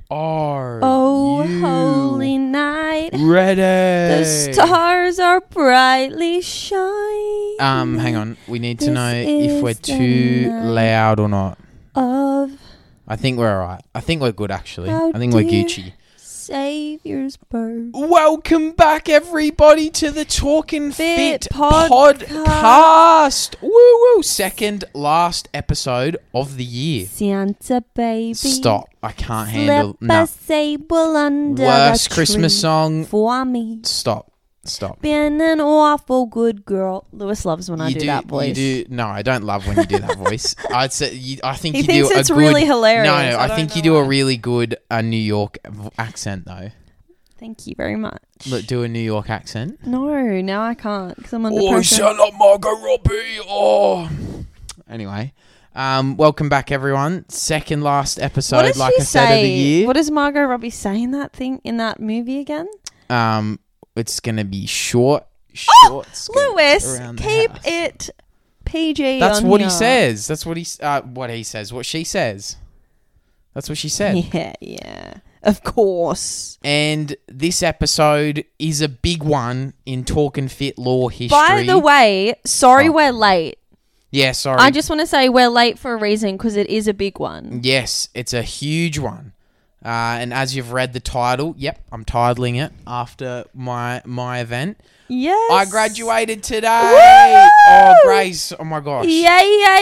Are Oh, you holy night. ready? The stars are brightly shining. Hang on. We need to This know if we're is the too night loud or not. Of I think we're alright. I think we're good, actually. our I think we're dear Gucci. Savior's birth. Welcome back, everybody, to the Talking Fit Fit podcast. Woo woo! Second last episode of the year. Santa baby. Stop! I can't handle. Slip a No. sable under Worst the Christmas tree song. for me. Stop! Been an awful good girl. Lewis loves when I do that voice. You do. No, I don't love when you do that voice. I'd say. I think He you thinks do it's a good. really hilarious. No, I I don't think know you do a why. really good New York accent, though. Thank you very much. Look, do a New York accent. No, now I can't because I'm under Oh, pressure. sound like Margot Robbie. Oh. Anyway, welcome back, everyone. Second last episode, What does like she I said, of the say? year. What does Margot Robbie say in that thing in that movie again? It's gonna be short. Skirts Lewis, around the keep house. it PG. That's on what he here. says. That's what he says. What she says. That's what she said. Yeah. Of course. And this episode is a big one in Talking Fit law history. By the way, sorry we're late. Yeah, sorry. I just want to say we're late for a reason because it is a big one. Yes, it's a huge one. And as you've read the title, yep, I'm titling it after my event. Yes. I graduated today. Woo! Oh, Grace. Oh, my gosh. Yeah.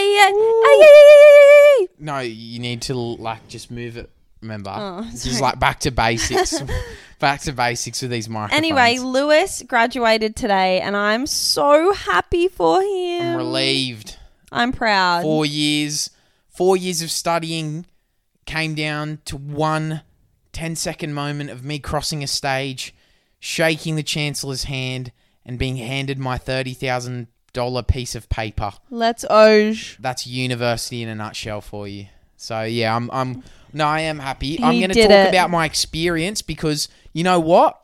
No, you need to, just move it, remember? Oh, This is, sorry. back to basics. Back to basics with these microphones. Anyway, Lewis graduated today and I'm so happy for him. I'm relieved. I'm proud. 4 years. 4 years of studying came down to one 10-second moment of me crossing a stage, shaking the Chancellor's hand, and being handed my $30,000 piece of paper. Let's Oj. That's university in a nutshell for you. So yeah, I am happy. He I'm going to did talk it. about my experience because you know what?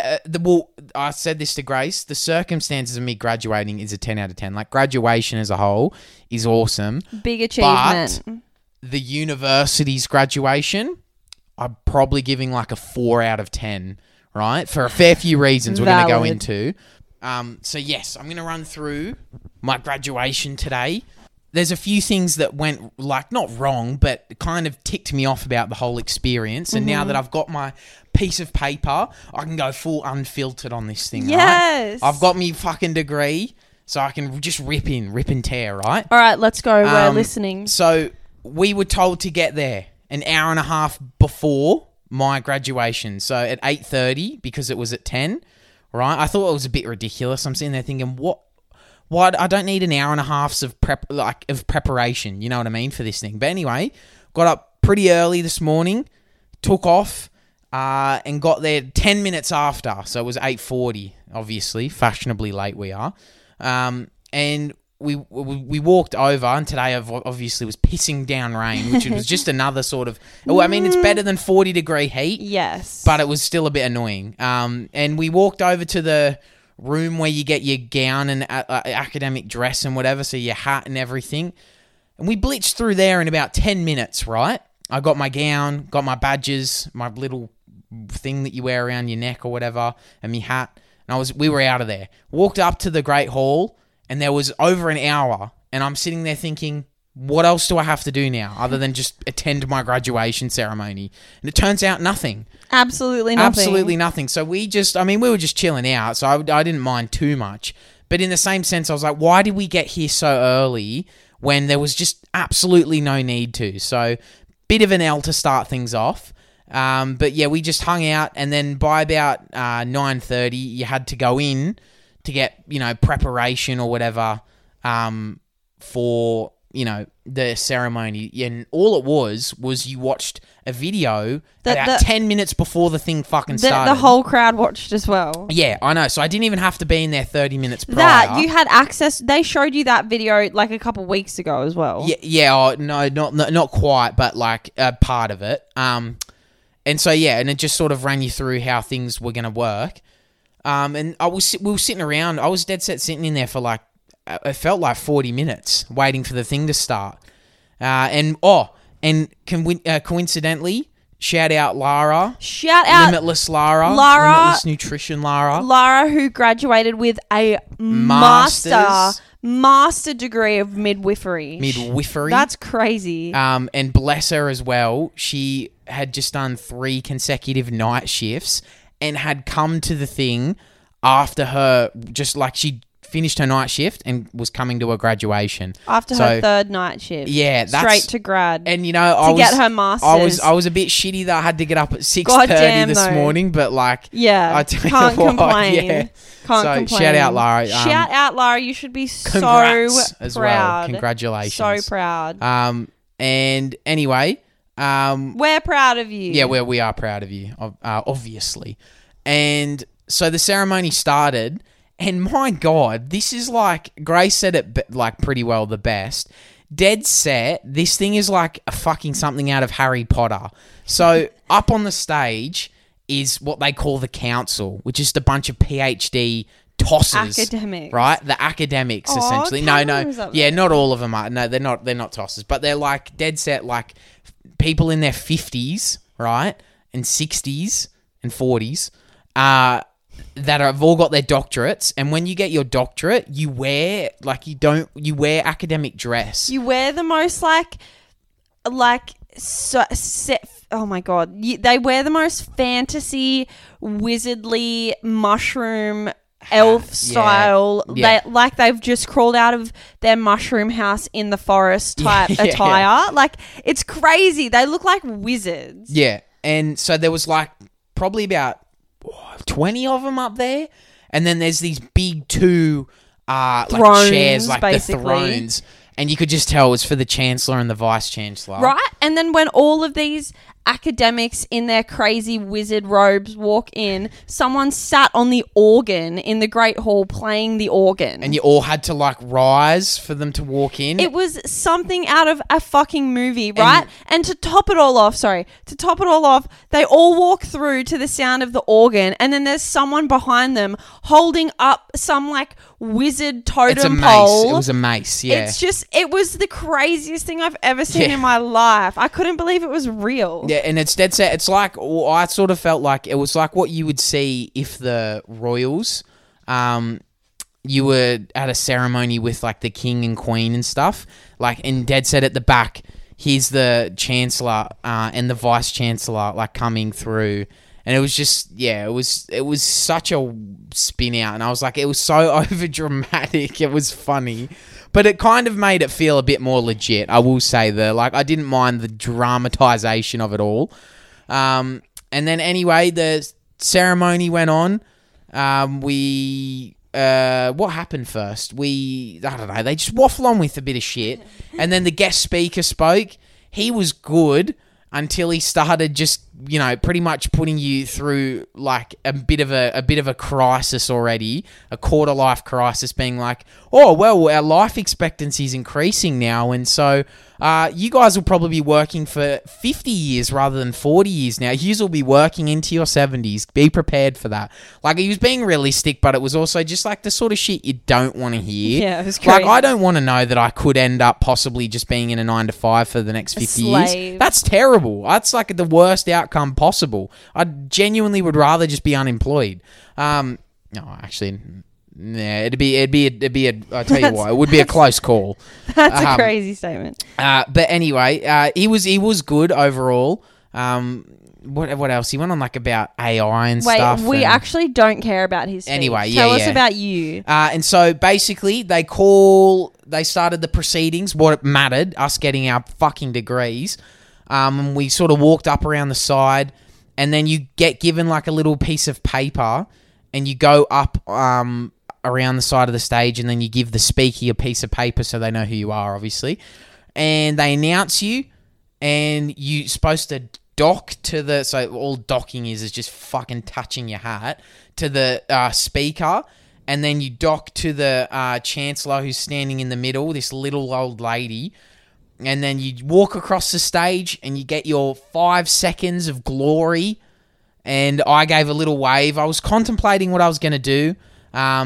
I said this to Grace. The circumstances of me graduating is a 10 out of 10. Like graduation as a whole is awesome. Big achievement. The university's graduation, I'm probably giving a 4 out of 10, right? For a fair few reasons we're going to go Valid. into. So yes, I'm going to run through my graduation today. There's a few things that went not wrong, but kind of ticked me off about the whole experience. And now that I've got my piece of paper, I can go full unfiltered on this thing, Yes. right? I've got me fucking degree, so I can just rip and tear, right? All right, let's go. We're listening. So we were told to get there an hour and a half before my graduation. So at 8:30, because it was at 10, right? I thought it was a bit ridiculous. I'm sitting there thinking, what? I don't need an hour and a half of preparation, you know what I mean, for this thing. But anyway, got up pretty early this morning, took off, and got there 10 minutes after. So it was 8:40, obviously, fashionably late we are. And we walked over, and today obviously was pissing down rain, which was just another sort of... Well, I mean, it's better than 40-degree heat, Yes. but it was still a bit annoying. And we walked over to the room where you get your gown and academic dress and whatever, so your hat and everything. And we blitzed through there in about 10 minutes, right? I got my gown, got my badges, my little thing that you wear around your neck or whatever, and my hat. And we were out of there. Walked up to the Great Hall, and there was over an hour, and I'm sitting there thinking, what else do I have to do now other than just attend my graduation ceremony? And it turns out nothing. Absolutely nothing. Absolutely nothing. So we were just chilling out, so I didn't mind too much. But in the same sense, I was like, why did we get here so early when there was just absolutely no need to? So bit of an L to start things off. But yeah, we just hung out, and then by about 9:30, you had to go in to get, preparation or whatever for, the ceremony. And all it was you watched a video about 10 minutes before the thing fucking started. The whole crowd watched as well. Yeah, I know. So I didn't even have to be in there 30 minutes prior. That, you had access. They showed you that video a couple weeks ago as well. Yeah. No, not quite, but part of it. And so, yeah, and it just sort of ran you through how things were going to work. And we were sitting around. I was dead set sitting in there for it felt like 40 minutes waiting for the thing to start. And coincidentally, Shout out Lara. Shout out Limitless Lara. Lara. Limitless Nutrition Lara. Lara, who graduated with a master degree of midwifery. That's crazy. And bless her as well. She had just done 3 consecutive night shifts and had come to the thing after her, just like she finished her night shift and was coming to her graduation. After her 3rd night shift. Yeah. Straight to grad. And, you know, get her master's. I was a bit shitty that I had to get up at 6:30 this morning, but like... Yeah. I tell can't you what, complain. Yeah. Can't complain. Shout out, Lara. Shout out, Lara. You should be so as proud. Well. Congratulations. So proud. And anyway... we're proud of you. Yeah, we are proud of you, obviously. And so the ceremony started... And my God, this is like, Grace said it like pretty well the best. Dead set, this thing is like a fucking something out of Harry Potter. So up on the stage is what they call the council, which is just a bunch of PhD tossers. Academics. Right? The academics, essentially. No. Yeah, not all of them are. No, they're not tossers. But they're like dead set, like people in their 50s, right? And 60s and 40s. That have all got their doctorates, and when you get your doctorate, you wear academic dress. You wear the most oh my God, they wear the most fantasy, wizardly mushroom elf style. Yeah. They've just crawled out of their mushroom house in the forest type attire. Yeah. Like, it's crazy. They look like wizards. Yeah, and so there was like probably about 20 of them up there, and then there's these big 2 thrones, like chairs, like basically. The thrones, and you could just tell it was for the Chancellor and the Vice Chancellor. Right, and then when all of these academics in their crazy wizard robes walk in, someone sat on the organ in the Great Hall playing the organ. And you all had to like rise for them to walk in. It was something out of a fucking movie, right? And to top it all off, they all walk through to the sound of the organ, and then there's someone behind them holding up some like wizard totem pole. It was a mace, yeah. It was the craziest thing I've ever seen in my life. I couldn't believe it was real. Yeah, and it's dead set. It's like, I sort of felt like it was like what you would see if the royals, you were at a ceremony with like the king and queen and stuff. Like, and dead set at the back, here's the chancellor and the vice chancellor like coming through. And it was just, it was such a spin out. And I was like, it was so over dramatic. It was funny. But it kind of made it feel a bit more legit, I will say. I didn't mind the dramatization of it all. And then anyway, the ceremony went on. What happened first? I don't know, they just waffle on with a bit of shit. And then the guest speaker spoke. He was good until he started just, pretty much putting you through like a bit of a crisis already, a quarter life crisis, being like, oh, well, our life expectancy is increasing now. And so you guys will probably be working for 50 years rather than 40 years now. You will be working into your 70s. Be prepared for that. Like, he was being realistic, but it was also just like the sort of shit you don't want to hear. Yeah, it was crazy. Like, I don't want to know that I could end up possibly just being in a 9-to-5 for the next 50 years. That's terrible. That's like the worst outcome possible. I genuinely would rather just be unemployed. No, actually... Yeah, it'd be I'll tell you what, it would be a close call. That's a crazy statement. But anyway, he was good overall. What else? He went on like about AI and stuff. We actually don't care about his speech. Anyway, Tell us about you. And so basically they started the proceedings, what mattered, us getting our fucking degrees. And we sort of walked up around the side, and then you get given like a little piece of paper, and you go up around the side of the stage, and then you give the speaker a piece of paper so they know who you are, obviously. And they announce you, and you're supposed to dock to so all docking is just fucking touching your hat to the speaker, and then you dock to the chancellor who's standing in the middle, this little old lady, and then you walk across the stage, and you get your 5 seconds of glory. And I gave a little wave. I was contemplating what I was going to do.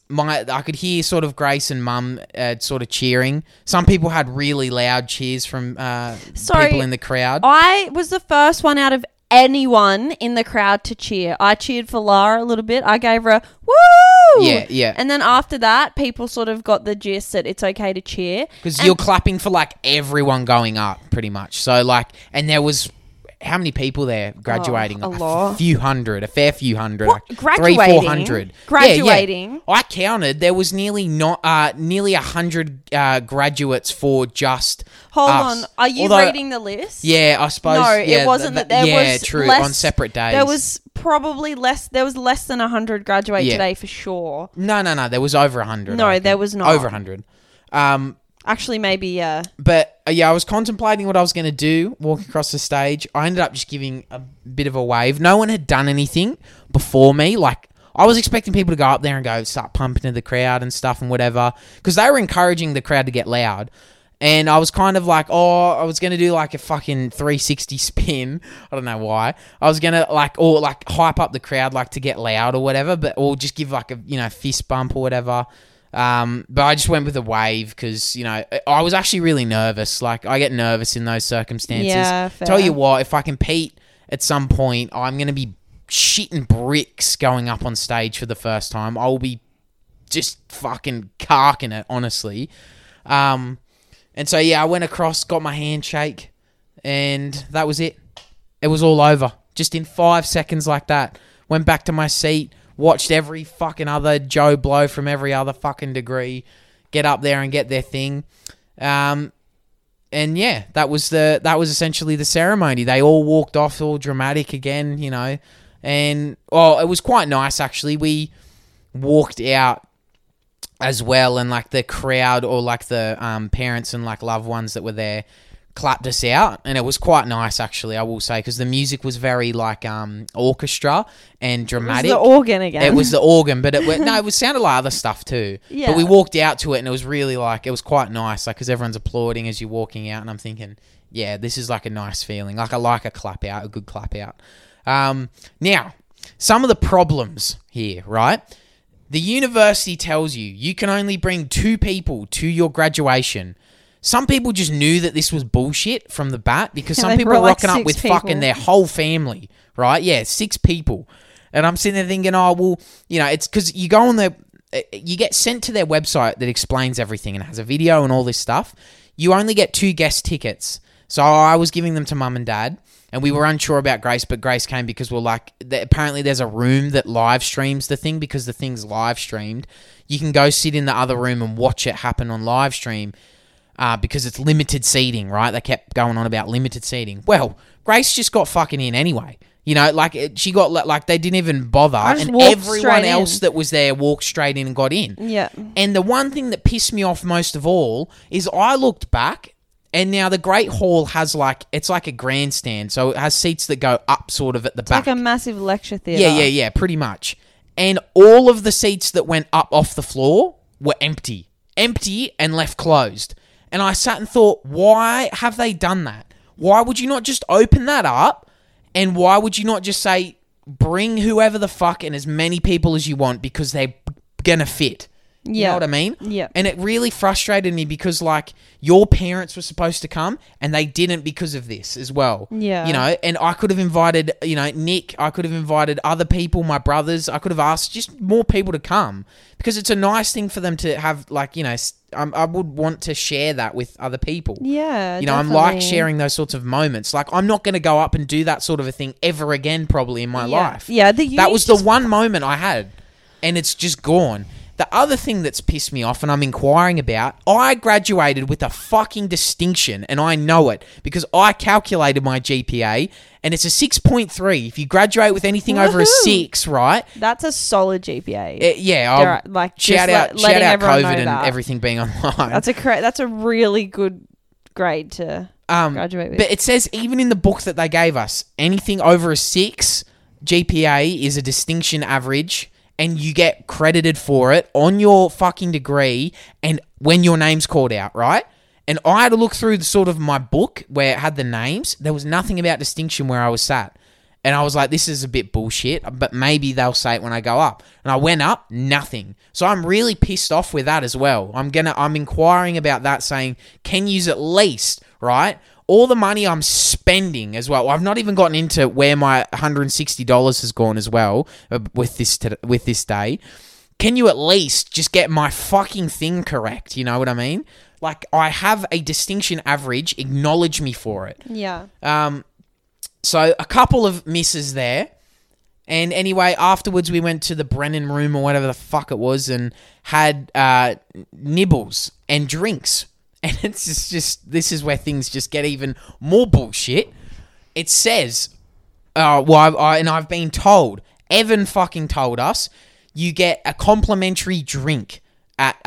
I could hear sort of Grace and Mum sort of cheering. Some people had really loud cheers from people in the crowd. I was the first one out of anyone in the crowd to cheer. I cheered for Lara a little bit. I gave her a woo! Yeah. And then after that, people sort of got the gist that it's okay to cheer. Because you're clapping for, like, everyone going up, pretty much. So, like, and there was... How many people there graduating? A lot. A fair few hundred. What? Like Graduating? 300-400. Graduating? Yeah. I counted. There was nearly 100 graduates for just Hold us. on. Are you reading the list? Yeah, I suppose. No, yeah, it wasn't that there was Yeah, true. less, on separate days. There was probably less. There was less than 100 graduate today for sure. No. There was over 100. No, there was not. Over 100. Actually, maybe, yeah. But, I was contemplating what I was going to do, walking across the stage. I ended up just giving a bit of a wave. No one had done anything before me. Like, I was expecting people to go up there and go start pumping to the crowd and stuff and whatever. Because they were encouraging the crowd to get loud. And I was kind of like, I was going to do like a fucking 360 spin. I don't know why. I was going to hype up the crowd like to get loud or whatever. Or just give like a, fist bump or whatever. But I just went with a wave because, I was actually really nervous. Like, I get nervous in those circumstances. Yeah, fair. Tell you what, if I compete at some point, I'm going to be shitting bricks going up on stage for the first time. I'll be just fucking carking it, honestly. And so, I went across, got my handshake, and that was it. It was all over. Just in 5 seconds like that. Went back to my seat. Watched every fucking other Joe Blow from every other fucking degree get up there and get their thing. And yeah, that was essentially the ceremony. They all walked off all dramatic again, And, it was quite nice, actually. We walked out as well, and, like, the crowd or, like, the parents and, like, loved ones that were there clapped us out, and it was quite nice, actually, I will say, because the music was very, like, orchestra and dramatic. It was the organ again. It was the organ, but it sounded like other stuff too. Yeah. But we walked out to it, and it was really, like, it was quite nice, like, because everyone's applauding as you're walking out, and I'm thinking, yeah, this is, like, a nice feeling. Like, I like a clap out, a good clap out. Now, some of the problems here, right? The university tells you can only bring 2 people to your graduation. Some people just knew that this was bullshit from the bat because some people were rocking up with fucking their whole family, right? Yeah, 6 people. And I'm sitting there thinking, it's because you go on you get sent to their website that explains everything and has a video and all this stuff. You only get 2 guest tickets. So I was giving them to Mum and Dad, and we were unsure about Grace, but Grace came because we're like, apparently there's a room that live streams the thing because the thing's live streamed. You can go sit in the other room and watch it happen on live stream. Because it's limited seating, right? They kept going on about limited seating. Well, Grace just got fucking in anyway. She got, like, they didn't even bother. And everyone else that was there walked straight in and got in. Yeah. And the one thing that pissed me off most of all is I looked back, and now the Great Hall has, it's like a grandstand. So it has seats that go up sort of at the back. Like a massive lecture theatre. Yeah, pretty much. And all of the seats that went up off the floor were empty. Empty and left closed. And I sat and thought, why have they done that? Why would you not just open that up? And why would you not just say, bring whoever the fuck and as many people as you want because they're going to fit? You know what I mean? Yeah. And it really frustrated me because, like, your parents were supposed to come and they didn't because of this as well. Yeah. And I could have invited, Nick. I could have invited other people, my brothers. I could have asked just more people to come because it's a nice thing for them to have, like, I would want to share that with other people. Yeah, I'm like sharing those sorts of moments. Like, I'm not going to go up and do that sort of a thing ever again probably in my life. Yeah, that was the one moment I had, and it's just gone. The other thing that's pissed me off and I'm inquiring about, I graduated with a fucking distinction, and I know it because I calculated my GPA, and it's a 6.3. If you graduate with anything over a 6, right? That's a solid GPA. Shout out everyone know COVID and that. everything being online. That's a really good grade to graduate with. But it says even in the book that they gave us, anything over a 6 GPA is a distinction average, and you get credited for it on your fucking degree and when your name's called out, right? And I had to look through the sort of my book where it had the names. There was nothing about distinction where I was sat. And I was like, this is a bit bullshit, but maybe they'll say it when I go up. And I went up, nothing. So I'm really pissed off with that as well. I'm inquiring about that, saying, can you at least, right, all the money I'm spending as well. I've not even gotten into where my $160 has gone as well with this day. Can you at least just get my fucking thing correct? You know what I mean? Like, I have a distinction average. Acknowledge me for it. Yeah. So a couple of misses there. And anyway, afterwards we went to the Brennan Room or whatever the fuck it was and had nibbles and drinks. And it's just this is where things just get even more bullshit. It says, I've been told, Evan fucking told us, you get a complimentary drink at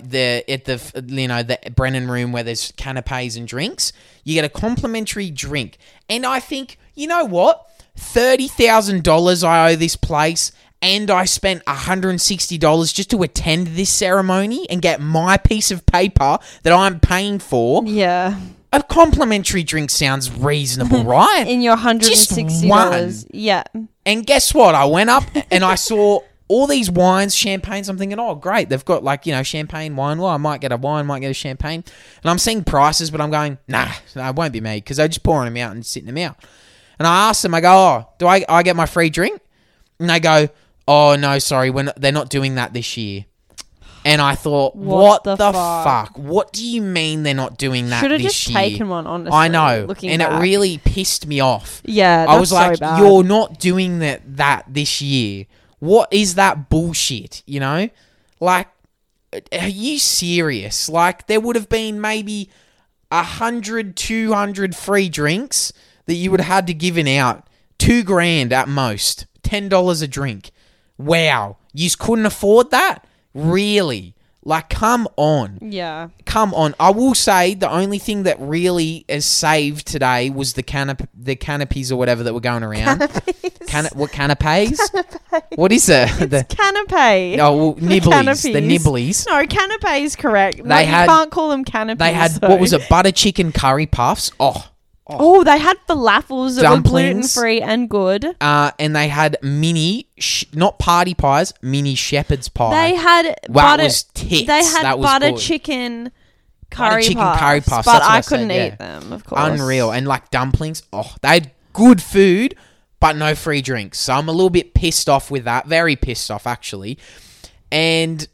the Brennan Room where there's canapes and drinks. You get a complimentary drink. And I think, you know what? $30,000 I owe this place, and I spent $160 just to attend this ceremony and get my piece of paper that I'm paying for. Yeah. A complimentary drink sounds reasonable, right? In your $160. Just one. Yeah. And guess what? I went up and I saw all these wines, champagnes. I'm thinking, oh, great. They've got champagne, wine. Well, I might get a wine, might get a champagne. And I'm seeing prices, but I'm going, nah, it won't be me because they're just pouring them out and sitting them out. And I asked them, I go, oh, do I get my free drink? And they go, oh, no, sorry, they're not doing that this year. And I thought, what the fuck? What do you mean they're not doing that this year? Should have just taken one, honestly. I know. And it really pissed me off. Yeah, I was like, so bad. You're not doing that this year. What is that bullshit, you know? Like, are you serious? Like, there would have been maybe 100, 200 free drinks that you would have had to given out. $2,000 at most. $10 a drink. Wow. You couldn't afford that? Really? Like, come on. Yeah. Come on. I will say the only thing that really is saved today was the canopies or whatever that were going around. Canopies. What canapes? What is it? It's canapé. Oh, well, nibblies. Canopies. The nibblies. No, canapé is correct. You had, can't call them canopies. They had, though. what was it, butter chicken curry puffs? Oh, they had falafels that Dumplings. were gluten-free and good. And they had mini, not party pies, mini shepherd's pie. They had That was tits. They had that was butter good. chicken curry chicken puffs, curry puffs. but That's what I I said, couldn't yeah. eat them, of course. Unreal. And like dumplings. Oh, they had good food, but no free drinks. So I'm a little bit pissed off with that. Very pissed off, actually. And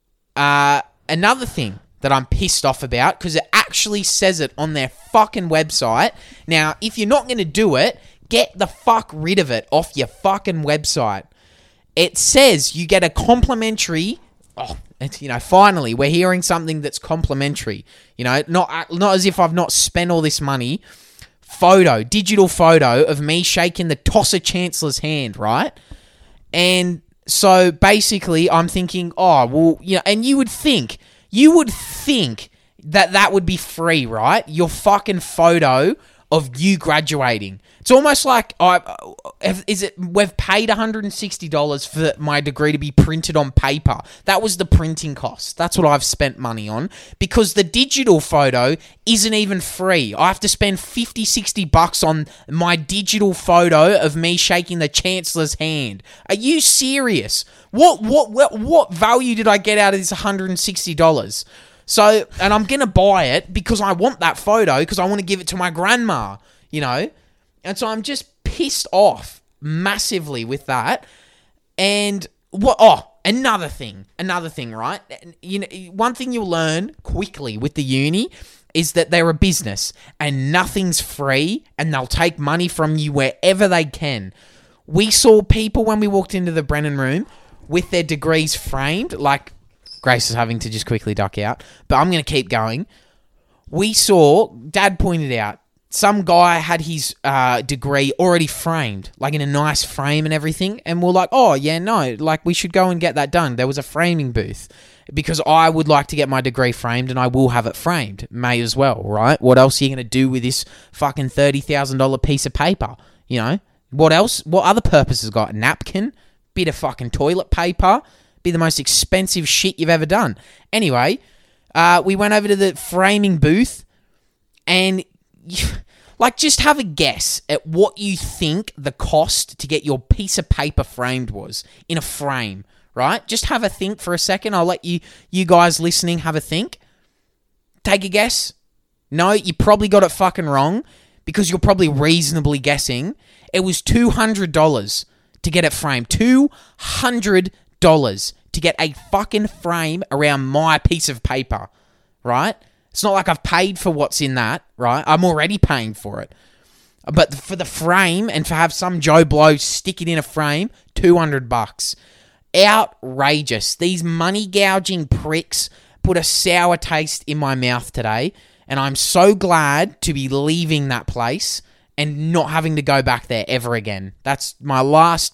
another thing that I'm pissed off about, because it actually says it on their fucking website. Now, if you're not going to do it, get the fuck rid of it off your fucking website. It says you get a complimentary... Oh, it's, finally, we're hearing something that's complimentary. Not as if I've not spent all this money. Digital photo of me shaking the Tosser Chancellor's hand, right? And so, basically, I'm thinking, oh, well, and you would think that would be free, right? Your fucking photo of you graduating. It's almost like we've paid $160 for my degree to be printed on paper. That was the printing cost. That's what I've spent money on, because the digital photo isn't even free. I have to spend $50-$60 on my digital photo of me shaking the Chancellor's hand. Are you serious? What value did I get out of this $160? So, and I'm going to buy it because I want that photo, because I want to give it to my grandma, And so I'm just pissed off massively with that. And another thing, right? One thing you'll learn quickly with the uni is that they're a business and nothing's free, and they'll take money from you wherever they can. We saw people when we walked into the Brennan Room with their degrees framed, like Grace is having to just quickly duck out, but I'm going to keep going. We saw, Dad pointed out, some guy had his degree already framed, like in a nice frame and everything, and we're like, oh, yeah, no, like we should go and get that done. There was a framing booth, because I would like to get my degree framed, and I will have it framed. May as well, right? What else are you going to do with this fucking $30,000 piece of paper, What else? What other purpose has it got? A napkin? Bit of fucking toilet paper? Be the most expensive shit you've ever done. Anyway, we went over to the framing booth, and Like, just have a guess at what you think the cost to get your piece of paper framed was in a frame, right? Just have a think for a second. I'll let you guys listening have a think. Take a guess. No, you probably got it fucking wrong because you're probably reasonably guessing. It was $200 to get it framed. $200 to get a fucking frame around my piece of paper, right? It's not like I've paid for what's in that, right? I'm already paying for it. But for the frame and for have some Joe Blow stick it in a frame, $200. Outrageous. These money gouging pricks put a sour taste in my mouth today, and I'm so glad to be leaving that place and not having to go back there ever again. That's my last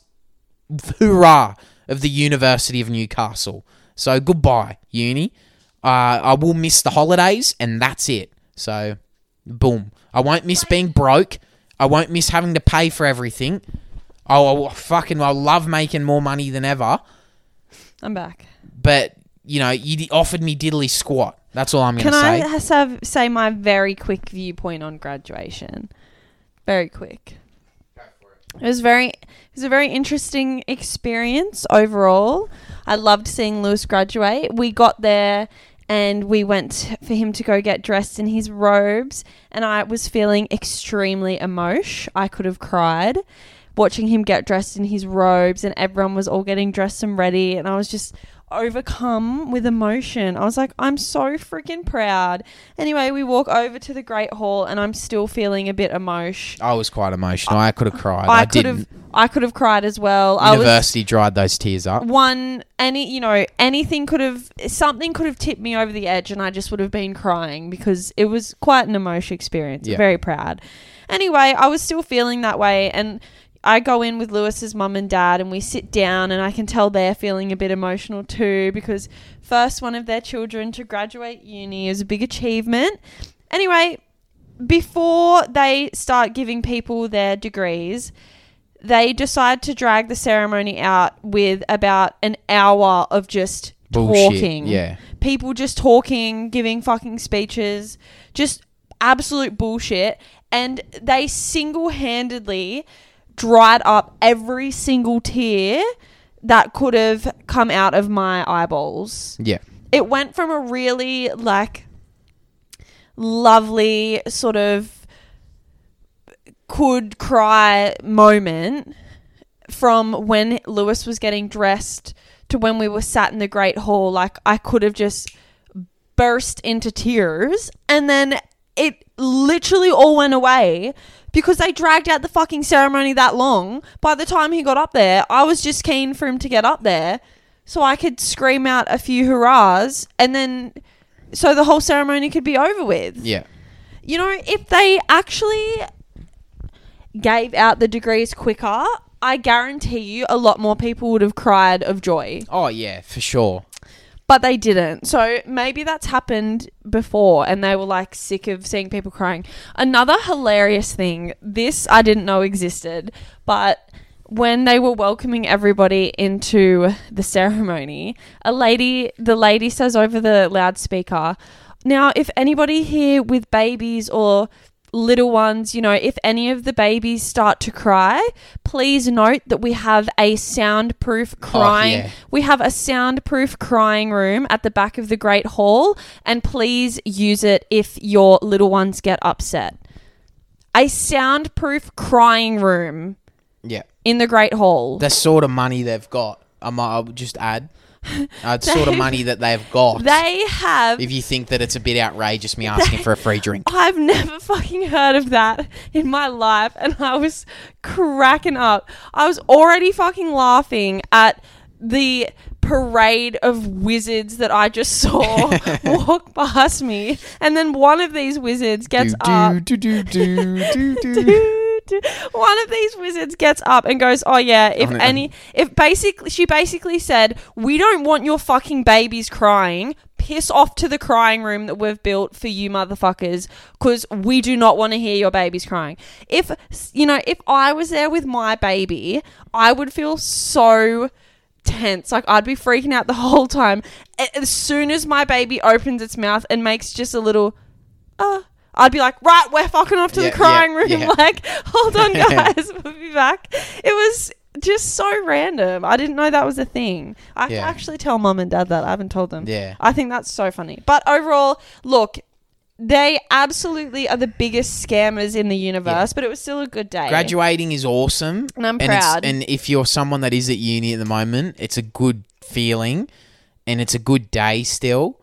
hurrah of the University of Newcastle. So goodbye, uni. I will miss the holidays, and that's it. So, boom. I won't miss being broke. I won't miss having to pay for everything. I'll love making more money than ever. I'm back. But, you offered me diddly squat. That's all I'm going to say. Can I say my very quick viewpoint on graduation? Very quick. Go for it. It was a very interesting experience overall. I loved seeing Lewis graduate. We got there and we went for him to go get dressed in his robes, and I was feeling extremely emotional. I could have cried watching him get dressed in his robes, and everyone was all getting dressed and ready, and I was just overcome with emotion. I was like, I'm so freaking proud. Anyway, we walk over to the Great Hall, and I'm still feeling a bit emotional. I was quite emotional. I could have cried. I could have cried as well. University dried those tears up. Something could have tipped me over the edge, and I just would have been crying because it was quite an emotional experience. Yeah. Very proud. Anyway, I was still feeling that way, and I go in with Lewis's mum and dad, and we sit down, and I can tell they're feeling a bit emotional too, because first one of their children to graduate uni is a big achievement. Anyway, before they start giving people their degrees, they decide to drag the ceremony out with about an hour of just talking. Yeah. People just talking, giving fucking speeches, just absolute bullshit. And they single-handedly dried up every single tear that could have come out of my eyeballs. Yeah. It went from a really lovely sort of could cry moment from when Lewis was getting dressed to when we were sat in the Great Hall. Like, I could have just burst into tears, and then it literally all went away because they dragged out the fucking ceremony that long. By the time he got up there, I was just keen for him to get up there so I could scream out a few hurrahs, and then so the whole ceremony could be over with. Yeah. If they actually gave out the degrees quicker, I guarantee you a lot more people would have cried of joy. Oh, yeah, for sure. But they didn't. So maybe that's happened before and they were sick of seeing people crying. Another hilarious thing, this I didn't know existed, but when they were welcoming everybody into the ceremony, the lady says over the loudspeaker, now if anybody here with babies or little ones, if any of the babies start to cry, please note that we have a soundproof crying. Yeah. We have a soundproof crying room at the back of the Great Hall, and please use it if your little ones get upset. A soundproof crying room. Yeah. In the Great Hall. The sort of money they've got. I'll just add. Sort of money that they've got. They have. If you think that it's a bit outrageous, me asking for a free drink. I've never fucking heard of that in my life, and I was cracking up. I was already fucking laughing at the parade of wizards that I just saw walk past me, and then one of these wizards gets up. One of these wizards gets up and goes, oh yeah, she basically said, we don't want your fucking babies crying. Piss off to the crying room that we've built for you motherfuckers, because we do not want to hear your babies crying. If I was there with my baby, I would feel so tense. I'd be freaking out the whole time. As soon as my baby opens its mouth and makes just a little, I'd be like, right, we're fucking off to the crying room. yeah. Like, hold on, guys, we'll be back. It was just so random. I didn't know that was a thing. I have to actually tell mum and dad that. I haven't told them. Yeah. I think that's so funny. But overall, look, they absolutely are the biggest scammers in the universe, but it was still a good day. Graduating is awesome. And I'm proud. And if you're someone that is at uni at the moment, it's a good feeling and it's a good day still.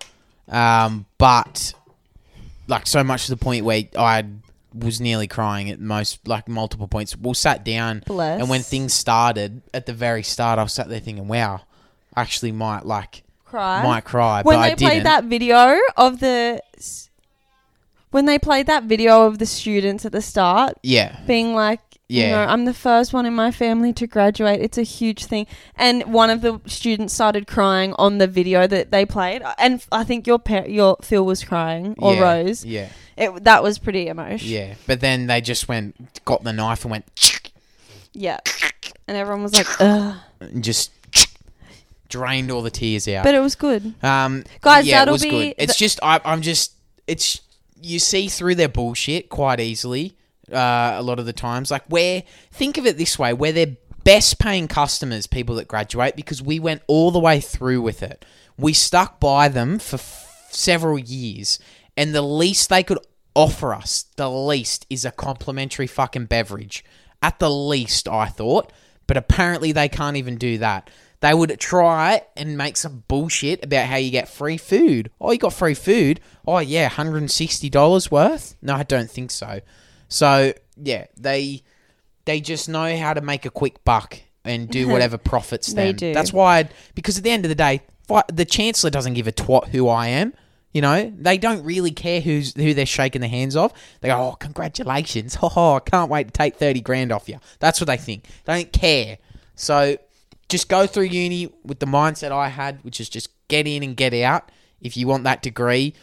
But like so much to the point where I was nearly crying at multiple points. We sat down and when things started at the very start, I was sat there thinking, wow, I actually might cry. When but I didn't. Played that video of when they played that video of the students at the start, being like, you know, I'm the first one in my family to graduate. It's a huge thing. And one of the students started crying on the video that they played. And I think your Phil was crying, or Rose. Yeah. That was pretty emotional. Yeah. But then they just got the knife and went. Yeah. And everyone was like, ugh. And just drained all the tears out. But it was good. Guys, that'll be... good. It's just, you see through their bullshit quite easily. A lot of the times, think of it this way, we're their best paying customers, people that graduate, because we went all the way through with it. We stuck by them for several years, and the least they could offer us, is a complimentary fucking beverage. At the least, I thought, but apparently they can't even do that. They would try and make some bullshit about how you get free food. Oh, you got free food? Oh yeah, $160 worth? No, I don't think so. So, yeah, they just know how to make a quick buck and do whatever profits them. They do. That's why, because at the end of the day, the Chancellor doesn't give a twat who I am. You know, they don't really care who they're shaking the hands of. They go, oh, congratulations. Oh, I can't wait to take 30 grand off you. That's what they think. They don't care. So, just go through uni with the mindset I had, which is just get in and get out if you want that degree.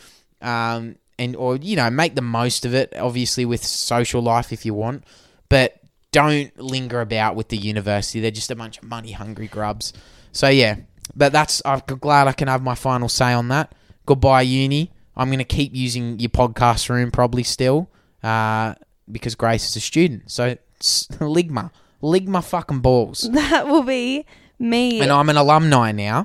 Or make the most of it, obviously, with social life if you want. But don't linger about with the university. They're just a bunch of money-hungry grubs. So, yeah. But I'm glad I can have my final say on that. Goodbye, uni. I'm going to keep using your podcast room probably still because Grace is a student. So, Ligma fucking balls. That will be me. And I'm an alumni now.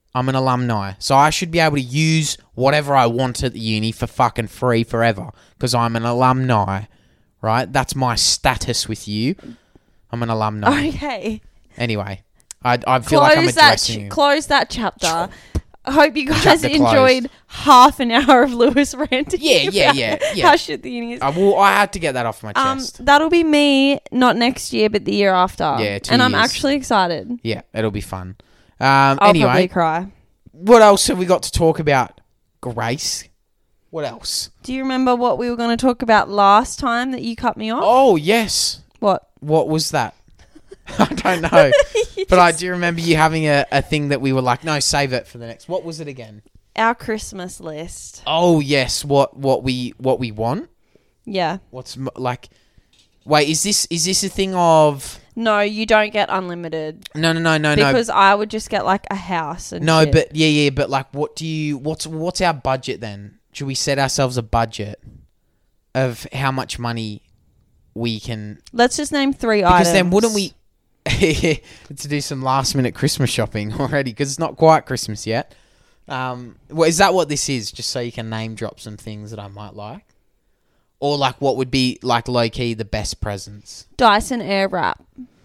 So I should be able to use whatever I want at the uni for fucking free forever because I'm an alumni, right? That's my status with you. I'm an alumni. Okay. Anyway, I feel like I'm addressing you. Close that chapter. I hope you guys enjoyed half an hour of Lewis ranting. Yeah. How shit the uni is. I had to get that off my chest. That'll be me, not next year, but the year after. Yeah, 2 And years. I'm actually excited. Yeah, it'll be fun. I'll probably cry. What else have we got to talk about, Grace? What else? Do you remember what we were going to talk about last time that you cut me off? Oh, yes. What? What was that? I don't know. But I do remember you having a thing that we were like, no, save it for the next. What was it again? Our Christmas list. Oh, yes. What we want? Yeah. Wait, is this a thing of... No, you don't get unlimited. No. Because I would just get like a house and no, shit. but like, what's our budget then? Should we set ourselves a budget of how much money we can? Let's just name 3 items. Because then wouldn't we to do some last minute Christmas shopping already? Because it's not quite Christmas yet. Is that what this is? Just so you can name drop some things that I might like, or like what would be like low key the best presents? Dyson Airwrap.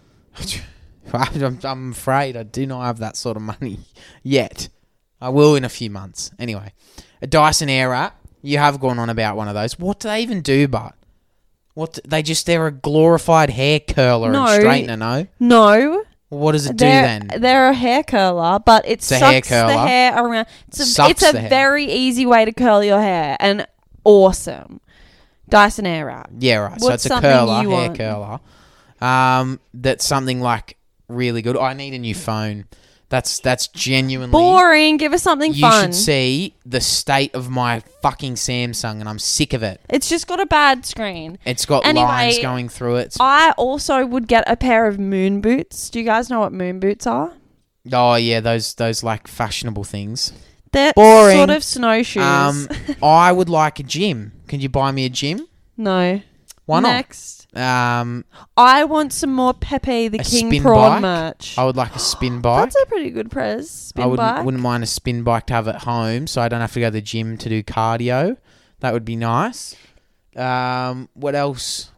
I'm afraid I do not have that sort of money yet. I will in a few months. Anyway, a Dyson Airwrap. You have gone on about one of those. What do they even do, but? They're a glorified hair curler and straightener, no? No. What does it do then? They're a hair curler, but it sucks the hair around. It's a very easy way to curl your hair and awesome. Dyson Airwrap. Yeah, right. What's so it's a hair curler. That's something like really good. I need a new phone. That's genuinely boring. Give us something fun. You should see the state of my fucking Samsung, and I'm sick of it. It's just got a bad screen. It's got lines going through it. I also would get a pair of moon boots. Do you guys know what moon boots are? Oh yeah, those like fashionable things. They're Boring. sort of snowshoes. I would like a gym. Can you buy me a gym? No. Why not? Next. I I want some more Pepe the A King spin prawn bike? merch. would like a spin bike. That's a pretty good prez. Spin I bike. wouldn't mind a spin bike to have at home, so I don't have to go to the gym to do cardio. That would be nice. What else?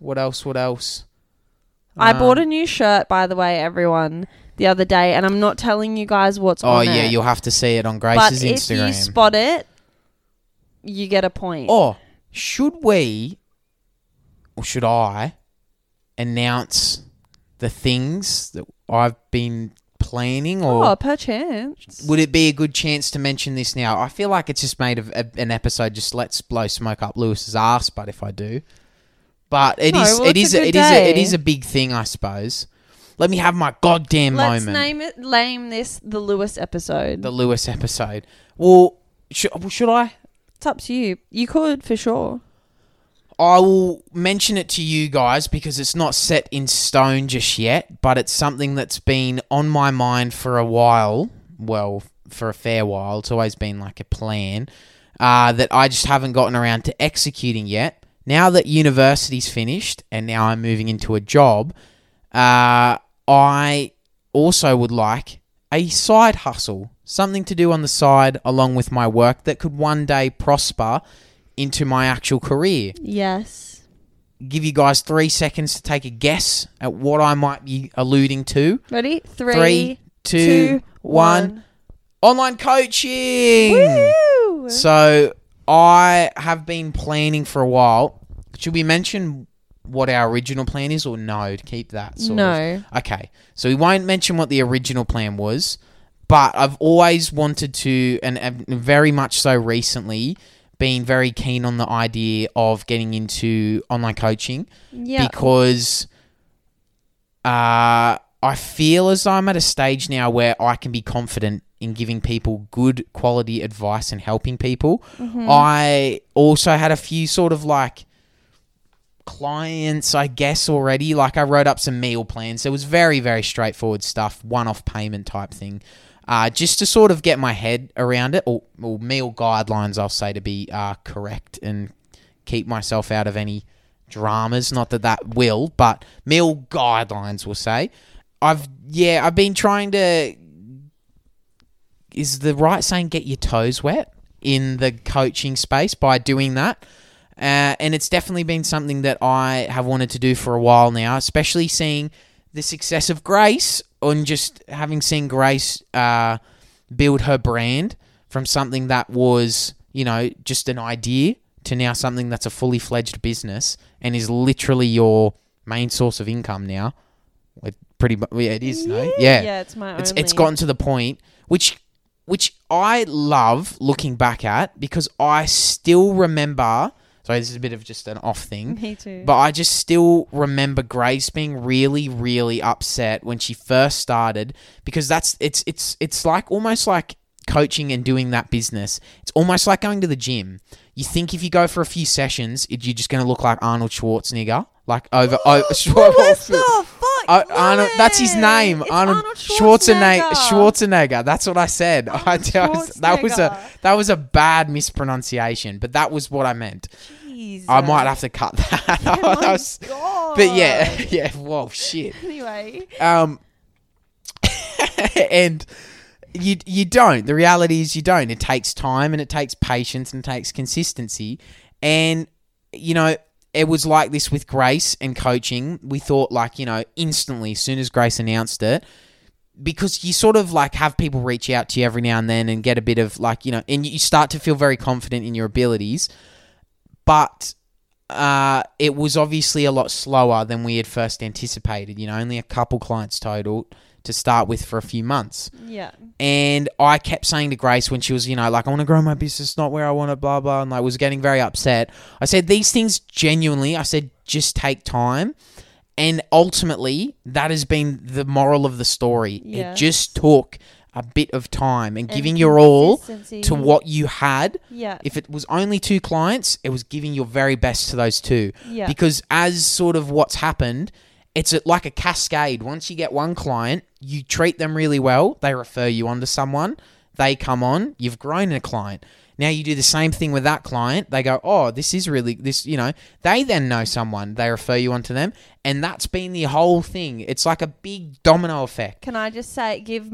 I bought a new shirt, by the way, everyone, the other day, and I'm not telling you guys what's Oh on yeah, it. you'll have to see it on But Grace's if Instagram. you spot it, you get a point. Oh, should we, or should I, announce the things that I've been planning, or Oh, perchance. would it be a good chance to mention this now? I feel like it's just made of an episode. Just let's blow smoke up Lewis's ass. But if I do, but it No, is well, it it's is a good it day. is a big thing, I suppose. Let me have my goddamn Let's moment. name this the Lewis episode. The Lewis episode. Well, should I? It's up to you. You could, for sure. I will mention it to you guys because it's not set in stone just yet, but it's something that's been on my mind for a while. Well, for a fair while. It's always been like a plan that I just haven't gotten around to executing yet. Now that university's finished and now I'm moving into a job, I also would like a side hustle, something to do on the side along with my work that could one day prosper into my actual career. Yes. Give you guys 3 seconds to take a guess at what I might be alluding to. Ready? 3, 2, 1. Online coaching! Woo! So, I have been planning for a while. Should we mention what our original plan is, or no? To keep that sort No. of. Okay. So, we won't mention what the original plan was, but I've always wanted to, and very much so recently, been very keen on the idea of getting into online coaching Yeah. because I feel as though I'm at a stage now where I can be confident in giving people good quality advice and helping people. Mm-hmm. I also had a few sort of like clients, I guess, already. Like I wrote up some meal plans. It was very, very straightforward stuff, one-off payment type thing. Just to sort of get my head around it, or meal guidelines, I'll say, to be correct and keep myself out of any dramas. Not that will, but meal guidelines, we'll say. I've been trying to, is the right saying, get your toes wet in the coaching space by doing that. And it's definitely been something that I have wanted to do for a while now, especially seeing the success of Grace, and just having seen Grace build her brand from something that was, just an idea to now something that's a fully fledged business and is literally your main source of income now. It is, no? Yeah. Yeah, it's my only. It's gotten to the point which I love looking back at, because I still remember. Sorry, this is a bit of just an off thing. Me too. But I just still remember Grace being really, really upset when she first started, because it's like almost like coaching and doing that business. It's almost like going to the gym. You think if you go for a few sessions, you're just going to look like Arnold Schwarzenegger, like over. What was the fuck? Arnold, that's his name. It's Arnold Schwarzenegger. Schwarzenegger. That's what I said. Schwarzenegger. That was a bad mispronunciation, but that was what I meant. Jeez. I might have to cut that. Oh my That was- God. but yeah. Whoa, shit. Anyway. And you don't. The reality is you don't. It takes time and it takes patience and it takes consistency. And it was like this with Grace and coaching. We thought instantly, as soon as Grace announced it, because you sort of have people reach out to you every now and then and get a bit of and you start to feel very confident in your abilities. But it was obviously a lot slower than we had first anticipated. Only a couple clients total to start with for a few months. Yeah. And I kept saying to Grace when she was, I want to grow my business, not where I want to, blah, blah, and was getting very upset. I said, these things genuinely, just take time. And ultimately, that has been the moral of the story. Yes. It just took a bit of time and giving your all consistency. to what you had. Yeah. If it was only 2 clients, it was giving your very best to those 2. Yeah. Because as sort of what's happened, it's like a cascade. Once you get one client, you treat them really well, they refer you on to someone, They come on, you've grown a client. Now you do the same thing with that client. They go, oh, this is really, this, you know, they then know someone. They refer you on to them. And that's been the whole thing. It's like a big domino effect. Can I just say, give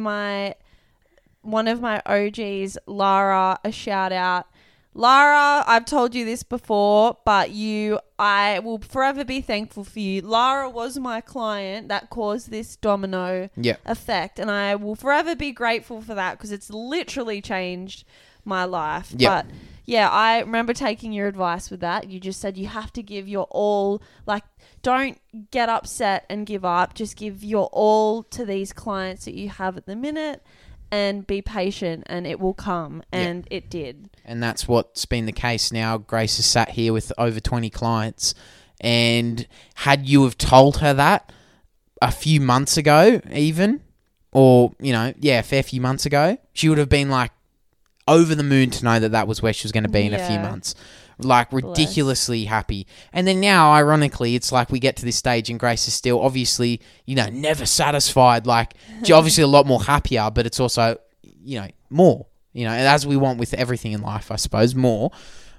one of my OGs, Lara, a shout out. Lara, I've told you this before, but I will forever be thankful for you. Lara was my client that caused this domino effect, and I will forever be grateful for that because it's literally changed my life. But yeah, I remember taking your advice with that. You just said you have to give your all. Like, don't get upset and give up. Just give your all to these clients that you have at the minute and be patient, and it will come. And it did. And that's what's been the case now. Grace has sat here with over 20 clients, and had you have told her that a few months ago even, or, you know, a fair few months ago, she would have been like over the moon to know that that was where she was going to be in a few months. Like, ridiculously happy. And then now, ironically, it's like we get to this stage and Grace is still obviously, you know, never satisfied. Like, she's obviously a lot more happier, but it's also, you know, more. You know, as we want with everything in life, I suppose, more.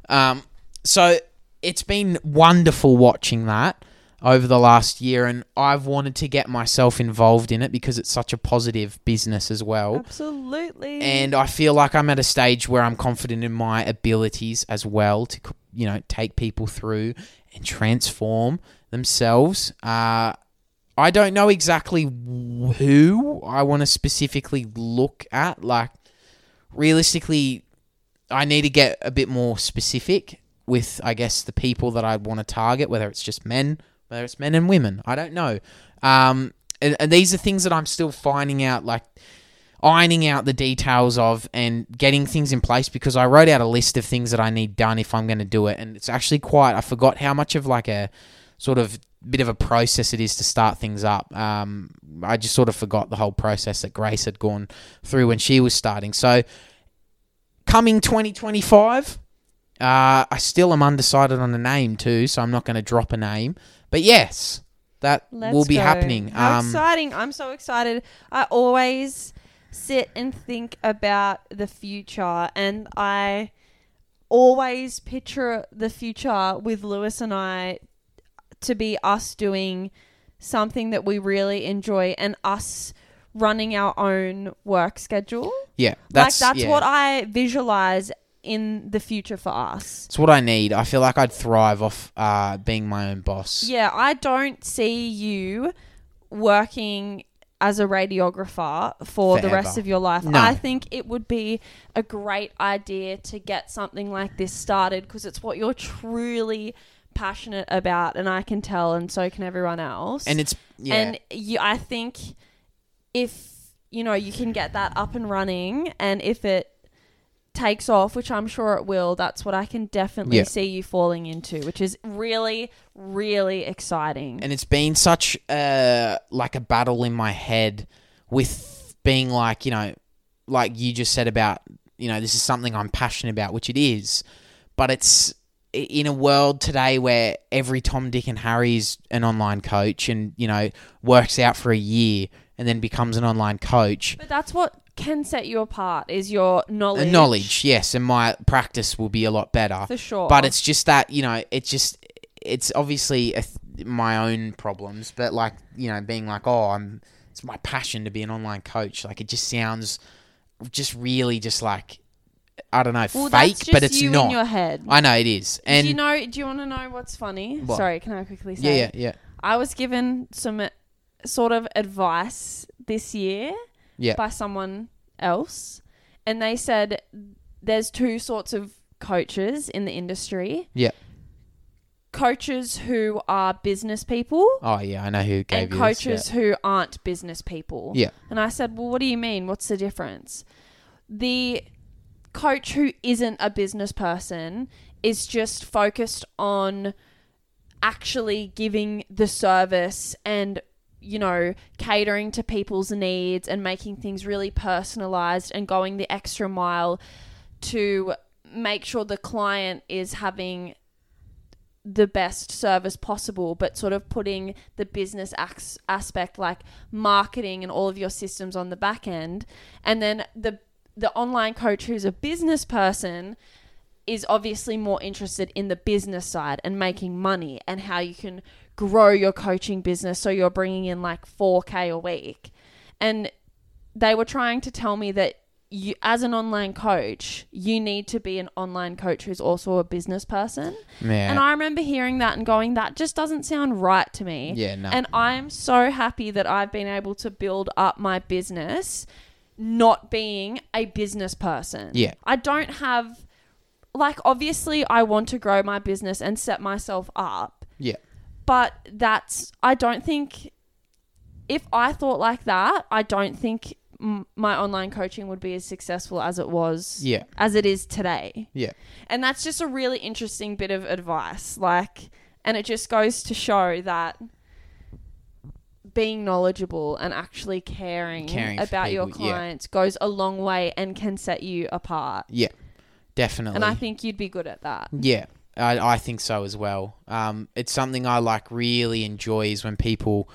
So it's been wonderful watching that over the last year, and I've wanted to get myself involved in it because it's such a positive business as well. Absolutely. And I feel like I'm at a stage where I'm confident in my abilities as well to, you know, take people through and transform themselves. I don't know exactly who I want to specifically look at. Like, realistically, I need to get a bit more specific with, I guess, the people that I want to target, whether it's just men, whether it's men and women. I don't know. And these are things that I'm still finding out, like ironing out the details of and getting things in place, because I wrote out a list of things that I need done if I'm going to do it. And it's actually I forgot how much of like a sort of bit of a process it is to start things up. I just sort of forgot the whole process that Grace had gone through when she was starting. So coming 2025, I still am undecided on a name too, so I'm not going to drop a name. But yes, that will be happening. How exciting. I'm so excited. I always sit and think about the future, and I always picture the future with Lewis and I to be us doing something that we really enjoy and us running our own work schedule. Yeah. That's what I visualize in the future for us. It's what I need. I feel like I'd thrive off being my own boss. Yeah, I don't see you working as a radiographer for Forever. the rest of your life. No. I think it would be a great idea to get something like this started because it's what you're truly passionate about, and I can tell, and so can everyone else. And it's I think if you can get that up and running, and if it takes off, which I'm sure it will, that's what I can definitely see you falling into, which is really, really exciting. And it's been such like a battle in my head with being like, like you just said about, this is something I'm passionate about, which it is, but it's in a world today where every Tom, Dick and Harry is an online coach and, works out for a year and then becomes an online coach. But that's what can set you apart, is your knowledge. Knowledge, yes, and my practice will be a lot better. For sure. But it's just that, it's obviously my own problems, but like, being like, it's my passion to be an online coach. Like, it just sounds just really just like, I don't know, fake, that's just but it's you not. in your head. I know it is. And do you want to know what's funny? What? Sorry, can I quickly say? Yeah. I was given some sort of advice this year by someone else, and they said there's two sorts of coaches in the industry. Yeah. Coaches who are business people. Oh, yeah, I know who gave and you coaches this, who aren't business people. Yeah. And I said, well, what do you mean? What's the difference? The coach who isn't a business person is just focused on actually giving the service and catering to people's needs and making things really personalized and going the extra mile to make sure the client is having the best service possible, but sort of putting the business aspect like marketing and all of your systems on the back end. And then the the online coach who's a business person is obviously more interested in the business side and making money and how you can grow your coaching business so you're bringing in like 4K a week. And they were trying to tell me that you, as an online coach, you need to be an online coach who's also a business person. Yeah. And I remember hearing that and going, that just doesn't sound right to me. Yeah, no. And I'm so happy that I've been able to build up my business not being a business person. Yeah. I don't have, like, obviously I want to grow my business and set myself up. Yeah. But I don't think, if I thought like that, I don't think my online coaching would be as successful as it was, as it is today. Yeah. And that's just a really interesting bit of advice. Like, and it just goes to show that being knowledgeable and actually caring about your clients goes a long way and can set you apart. Yeah, definitely. And I think you'd be good at that. Yeah, I think so as well. It's something I like really enjoy is when people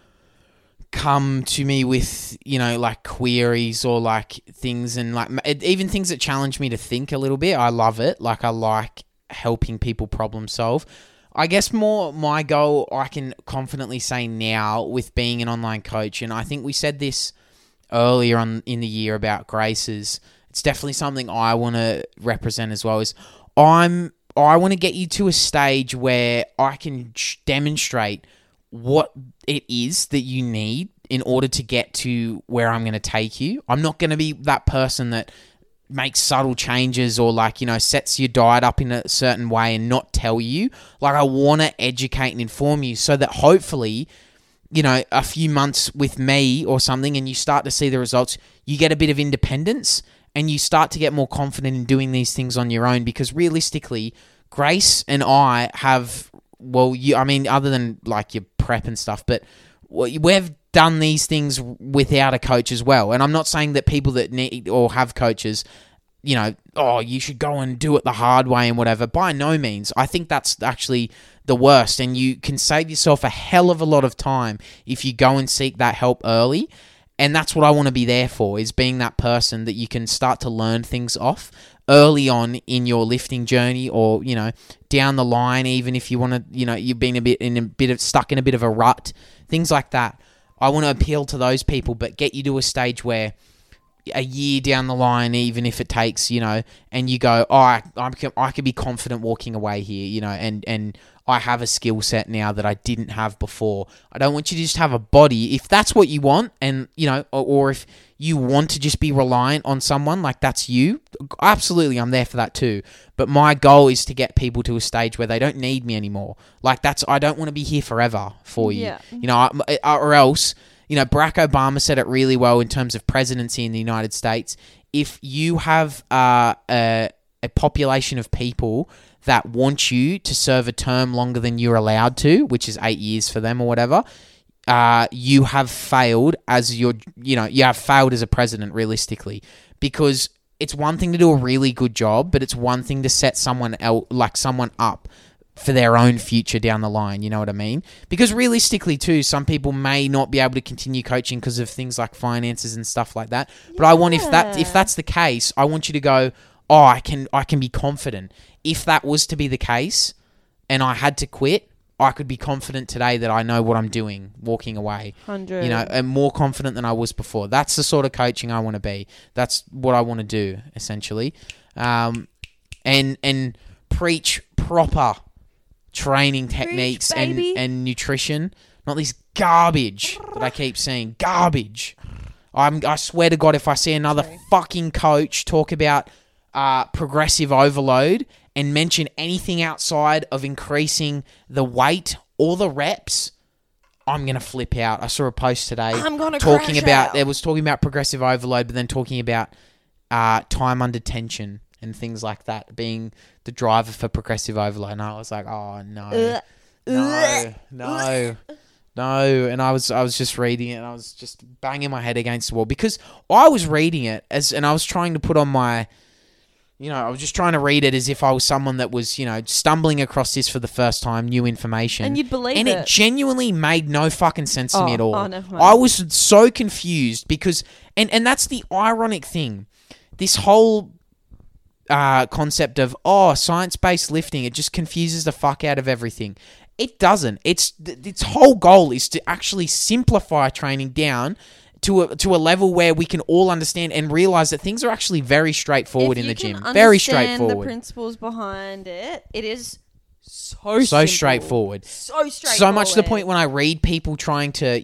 come to me with, you know, like queries or like things, and like even things that challenge me to think a little bit. I love it. Like I like helping people problem solve. I guess more my goal, I can confidently say now with being an online coach, and I think we said this earlier on in the year about Grace's, it's definitely something I want to represent as well, is I want to get you to a stage where I can demonstrate what it is that you need in order to get to where I'm going to take you. I'm not going to be that person that makes subtle changes or like, you know, sets your diet up in a certain way and not tell you. Like I want to educate and inform you so that hopefully, you know, a few months with me or something and you start to see the results, you get a bit of independence and you start to get more confident in doing these things on your own, because realistically, Grace and I have, well, I mean, other than like your prep and stuff, but we've done these things without a coach as well. And I'm not saying that people that need or have coaches, you know, oh, you should go and do it the hard way and whatever. By no means. I think that's actually the worst. And you can save yourself a hell of a lot of time if you go and seek that help early. And that's what I want to be there for, is being that person that you can start to learn things off early on in your lifting journey, or, you know, down the line, even if you want to, you know, you've been stuck in a bit of a rut, things like that. I want to appeal to those people, but get you to a stage where a year down the line, even if it takes, you know, and you go, oh, I could be confident walking away here, you know, and I have a skill set now that I didn't have before. I don't want you to just have a body. If that's what you want, and, you know, or if you want to just be reliant on someone, like that's you, absolutely, I'm there for that too. But my goal is to get people to a stage where they don't need me anymore. Like I don't want to be here forever for you. Yeah. You know, or else, you know, Barack Obama said it really well in terms of presidency in the United States. If you have a population of people that want you to serve a term longer than you're allowed to, which is 8 years for them or whatever, you have failed as you have failed as a president, realistically, because it's one thing to do a really good job, but it's one thing to set someone up for their own future down the line. You know what I mean? Because realistically too, some people may not be able to continue coaching because of things like finances and stuff like that. But I want, if that's the case, I want you to go, oh, I can be confident. If that was to be the case and I had to quit, I could be confident today that I know what I'm doing walking away. 100. You know, and more confident than I was before. That's the sort of coaching I want to be. That's what I want to do, essentially. And preach proper training techniques and nutrition. Not this garbage that I keep seeing. Garbage. I swear to God, if I see another fucking coach talk about progressive overload and mention anything outside of increasing the weight or the reps, I'm going to flip out. I saw a post today talking about progressive overload, but then talking about time under tension and things like that being the driver for progressive overload. And I was like, oh, no. No, and I was just reading it and I was just banging my head against the wall because I was reading it and I was trying to put on my, you know, I was just trying to read it as if I was someone that was, you know, stumbling across this for the first time, new information. And you'd believe it. And it genuinely made no fucking sense to me at all. Oh, never mind. I was so confused because, and that's the ironic thing. this whole concept of science-based lifting, it just confuses the fuck out of everything. It doesn't. Its whole goal is to actually simplify training down to a level where we can all understand and realize that things are actually very straightforward in the gym. Very straightforward. The principles behind it, it is so straightforward. So straightforward. So much to the point when I read people trying to,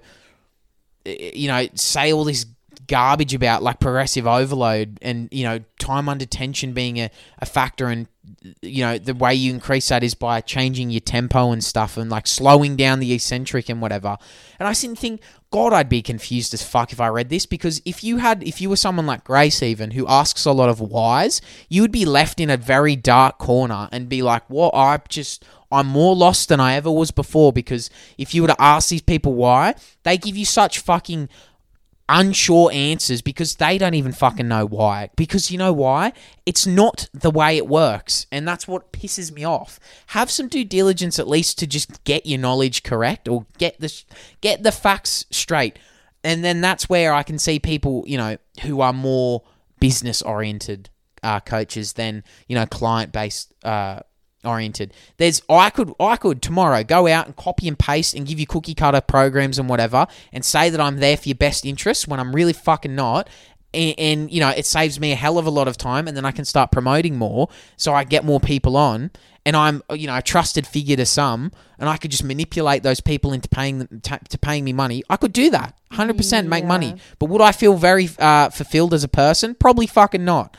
say all this garbage about like progressive overload and, time under tension being a factor, and, the way you increase that is by changing your tempo and stuff and like slowing down the eccentric and whatever. And I sit and think, God, I'd be confused as fuck if I read this, because if you were someone like Grace even, who asks a lot of whys, you would be left in a very dark corner and be like, what? I'm more lost than I ever was before, because if you were to ask these people why, they give you such fucking unsure answers because they don't even fucking know why. Because you know why? It's not the way it works, and that's what pisses me off. Have some due diligence at least to just get your knowledge correct, or get the facts straight. And then that's where I can see people, who are more business oriented coaches than, client based oriented. I could tomorrow go out and copy and paste and give you cookie cutter programs and whatever, and say that I'm there for your best interests when I'm really fucking not. And it saves me a hell of a lot of time, and then I can start promoting more, so I get more people on, and I'm a trusted figure to some, and I could just manipulate those people into paying me money. I could do that 100%, make money. But would I feel very fulfilled as a person? Probably fucking not.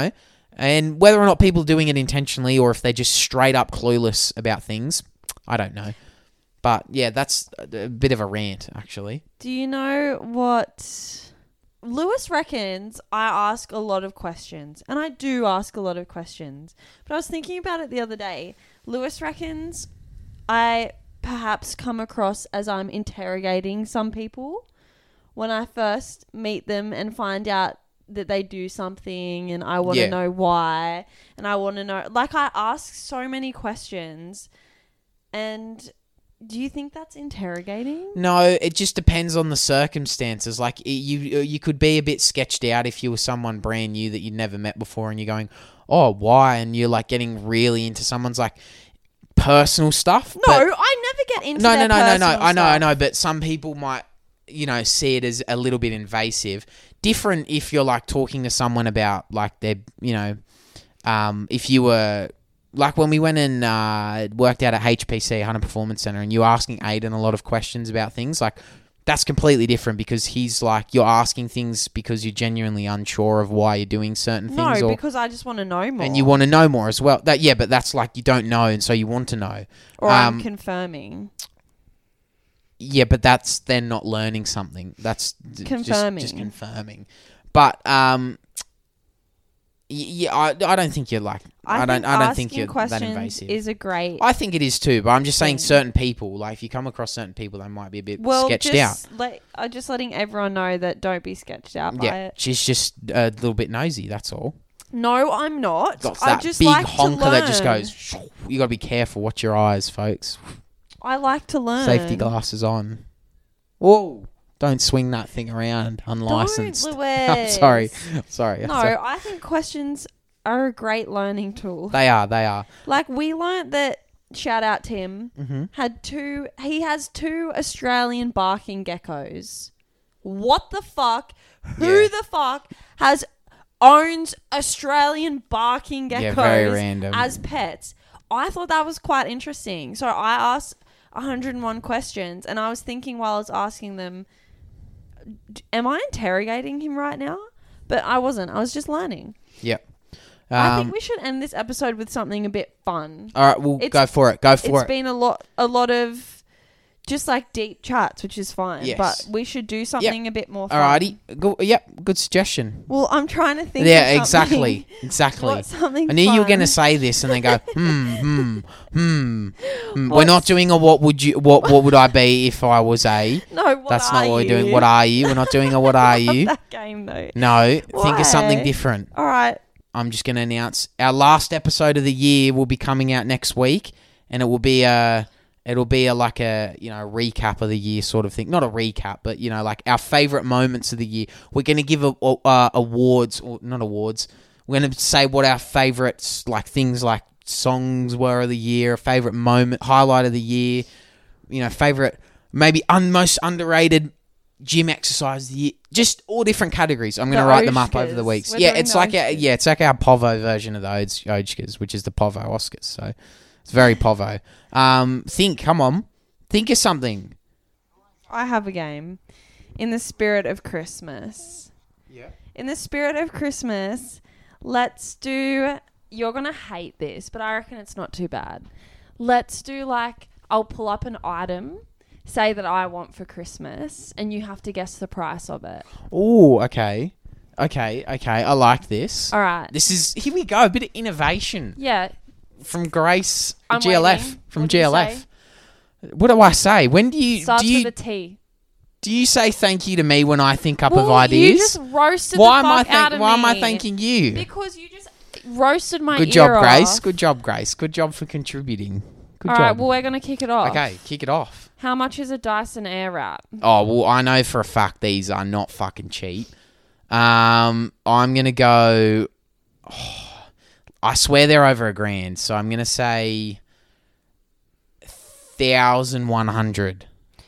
And whether or not people are doing it intentionally, or if they're just straight up clueless about things, I don't know. But yeah, that's a bit of a rant, actually. Do you know what Lewis reckons? I ask a lot of questions, and I do ask a lot of questions. But I was thinking about it the other day. Lewis reckons I perhaps come across as I'm interrogating some people when I first meet them and find out that they do something, and I want to know why, and I want to know, like, I ask so many questions. And do you think that's interrogating? No, it just depends on the circumstances. Like, you could be a bit sketched out if you were someone brand new that you'd never met before, and you're going, oh, why? And you're like getting really into someone's like personal stuff. No, I never get into their personal stuff. I know, but some people might, see it as a little bit invasive. Different if you're like talking to someone about like their, if you were like when we went and worked out at HPC, Hunter Performance Center, and you were asking Aiden a lot of questions about things, like that's completely different, because he's like, you're asking things because you're genuinely unsure of why you're doing certain things. No, because I just want to know more. And you want to know more as well. But that's like you don't know, and so you want to know. Or I'm confirming. Yeah, but that's then not learning something. That's confirming. Just confirming. But I don't think you're like. I don't think you're that invasive. Is a great. I think it is too, but I'm just saying certain people. Like if you come across certain people, they might be a bit sketched out. Just letting everyone know that don't be sketched out by it. She's just a little bit nosy. That's all. No, I'm not. Got that just big like honker to learn. that just goes. You got to be careful. Watch your eyes, folks. I like to learn. Safety glasses on. Whoa. Don't swing that thing around unlicensed. Don't, Lewis. I'm sorry. No, I think questions are a great learning tool. They are. Like we learnt that, shout out Tim, he has 2 Australian barking geckos. What the fuck? Who the fuck owns Australian barking geckos very random. as pets? I thought that was quite interesting. So I asked 101 questions, and I was thinking while I was asking them, am I interrogating him right now? But I wasn't. I was just learning. Yep. I think we should end this episode with something a bit fun. All right, we'll go for it. It's been a lot of just like deep chats, which is fine. Yes. But we should do something a bit more fun. Alrighty. Good suggestion. Well, I'm trying to think. Yeah, of something. exactly. What's something I knew you were going to say this, and then go, We're not doing a what would I be if I was a? No, that's not what we're doing. What are you? We're not doing a what are you? That game though. No, think of something different. All right. I'm just going to announce our last episode of the year will be coming out next week, and it will be a It'll be a recap of the year sort of thing. Not a recap, but like our favorite moments of the year. We're going to give awards, or not awards. We're going to say what our favorites, like things like songs were of the year, favorite moment, highlight of the year. Favorite, maybe most underrated gym exercise of the year. Just all different categories. I'm going to write them up over the weeks. It's like our Povo version of the Ojkas, which is the Povo Oscars. So it's very Povo. Come on. Think of something. I have a game. In the spirit of Christmas. Yeah. In the spirit of Christmas, let's do... You're going to hate this, but I reckon it's not too bad. Let's do I'll pull up an item, say that I want for Christmas, and you have to guess the price of it. Oh, okay. Okay. I like this. All right. Here we go. A bit of innovation. Yeah. From Grace, I'm GLF. waiting. From What do you GLF. say? What do I say? When do you... Starts with a T. Do you say thank you to me when I think up of Well, ideas? you just roasted the fuck out of me. Why am I thanking you? Because you just roasted my Good ear job, off. Grace. Good job, Grace. Good job for contributing. Good All job. right, well, we're going to kick it off. Okay, kick it off. How much is a Dyson Airwrap? Oh, well, I know for a fact these are not fucking cheap. I'm going to go... I swear they're over $1,000, so I'm going to say 1,100.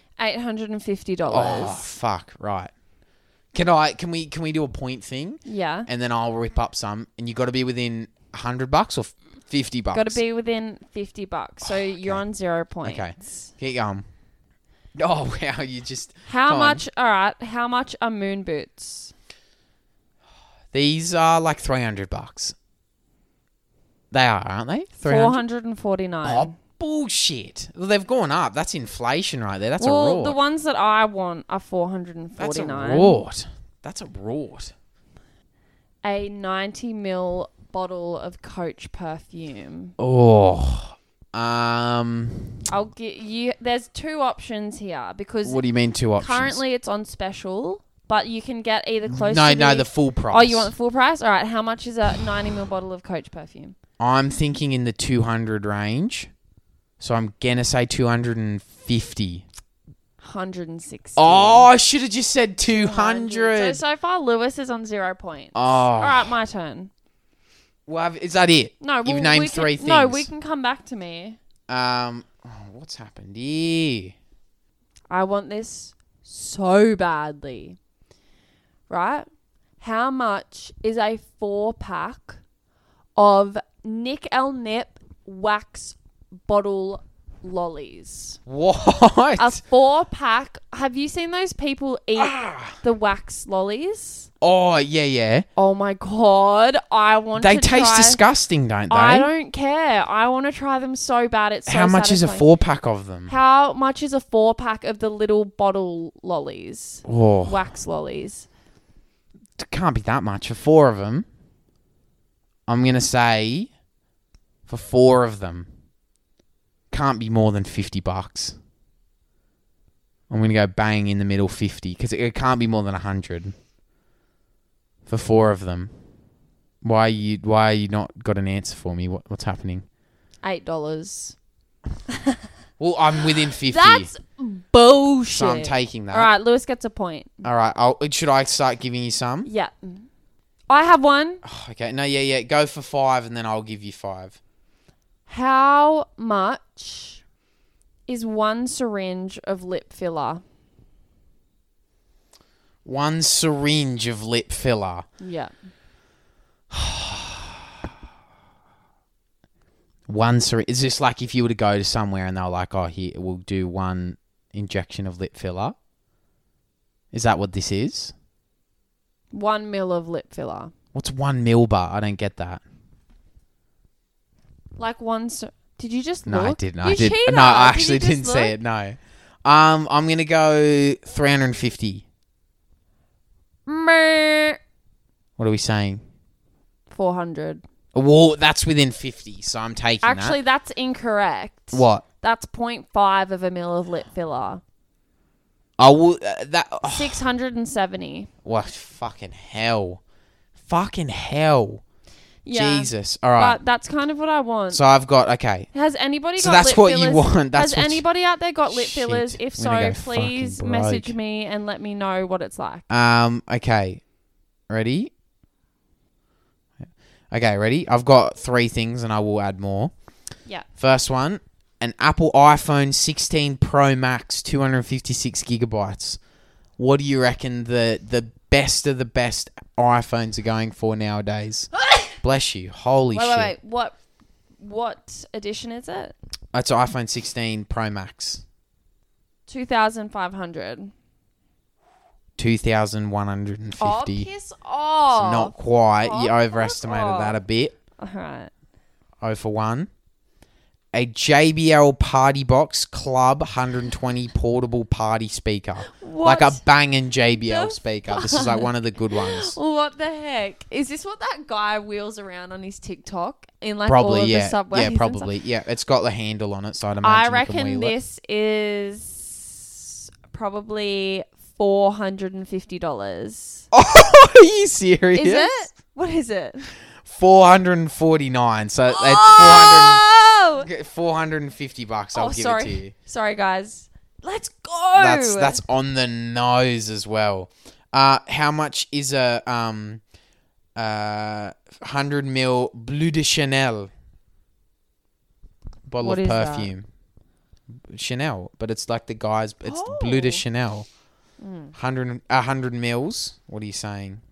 $850. Oh, fuck, right. Can we do a point thing? Yeah. And then I'll rip up some, and you got to be within $100 or $50. Got to be within $50. So you're on 0 points. Okay. Keep going. Oh, wow, you just... How Come much... All right, how much are moon boots? These are like $300. They are, aren't they? 449. Oh, bullshit. Well, they've gone up. That's inflation right there. That's a well, rort. the ones that I want are 449. That's a rort. That's a rort. A 90ml bottle of Coach perfume. Oh. I'll get you... There's 2 options here because... What do you mean 2 options? Currently it's on special, but you can get either close No, the full price. Oh, you want the full price? All right, how much is a 90ml bottle of Coach perfume? I'm thinking in the 200 range. So I'm going to say 250. 160. Oh, I should have just said 200. So far, Lewis is on 0 points. Oh. All right, my turn. Well, is that it? No, You've named 3 things. No, we can come back to me. What's happened here? I want this so badly. Right? How much is a 4-pack of Nick L. Nip wax bottle lollies? What? A 4-pack. Have you seen those people eat the wax lollies? Oh, yeah. Oh my God. I want They to taste try. disgusting, don't they? I don't care. I want to try them so bad. It's so How much is a satisfying. 4-pack of them? How much is a 4-pack of the little bottle lollies? Oh, Wax lollies. it can't be that much for 4 of them. I'm going to say for 4 of them, can't be more than $50. I'm going to go bang in the middle 50 because it can't be more than 100 for 4 of them. Why are you not got an answer for me? What's happening? $8. Well, I'm within 50. That's bullshit. So I'm taking that. All right, Lewis gets a point. All right. Should I start giving you some? Yeah. I have one. Oh, okay. No, yeah. Go for 5 and then I'll give you 5. How much is 1 syringe of lip filler? 1 syringe of lip filler. Yeah. 1 syringe. Is this like if you were to go to somewhere and they were like, oh, here, we'll do 1 injection of lip filler? Is that what this is? 1 ml of lip filler. What's 1 mil bar? I don't get that. Like did you just No, look? I didn't. You I did. cheater. No, I Did actually you just didn't see look? it. No. I'm gonna go 350. Meh. What are we saying? 400. Well, that's within 50, so I'm taking Actually, that's incorrect. that. What? That's 0.5 of a mil of lip filler. Oh, well, that. Oh, 670. what? Fucking hell. Fucking hell. Yeah. Jesus. All right. But that's kind of what I want. So I've got, okay. Has anybody So got that's lip what fillers? you want. That's Has what anybody out there got lip Shit. fillers? If I'm gonna so, go please fucking message broke. me and let me know what it's like. Okay. Ready? Okay, ready? I've got 3 things and I will add more. Yeah. First one, an Apple iPhone 16 Pro Max, 256 gigabytes. What do you reckon the best of the best iPhones are going for nowadays? Bless you. Holy shit. Wait. What edition is it? That's iPhone 16 Pro Max. 2,500. 2,150. Oh, piss off. Not quite. You Fuck overestimated off. that a bit. All right. 0 for 1. A JBL Party Box Club 120 portable party speaker. What? Like a banging JBL The speaker. This is like one of the good ones. What the heck? Is this what that guy wheels around on his TikTok in like Probably, all of yeah. the subways? Yeah, and probably. Yeah, it's got the handle on it, so I'd stuff? I imagine you can reckon wheel it. this is probably $450. Oh, are you serious? Is it? What is it? 449. So it's Oh! 450 bucks. I'll give it to you. Sorry, guys. Let's go. That's on the nose as well. How much is a 100 ml Bleu de Chanel bottle What of is that? perfume? Chanel, but it's like the guys. It's Bleu de Oh. Chanel. 100 mils. What are you saying?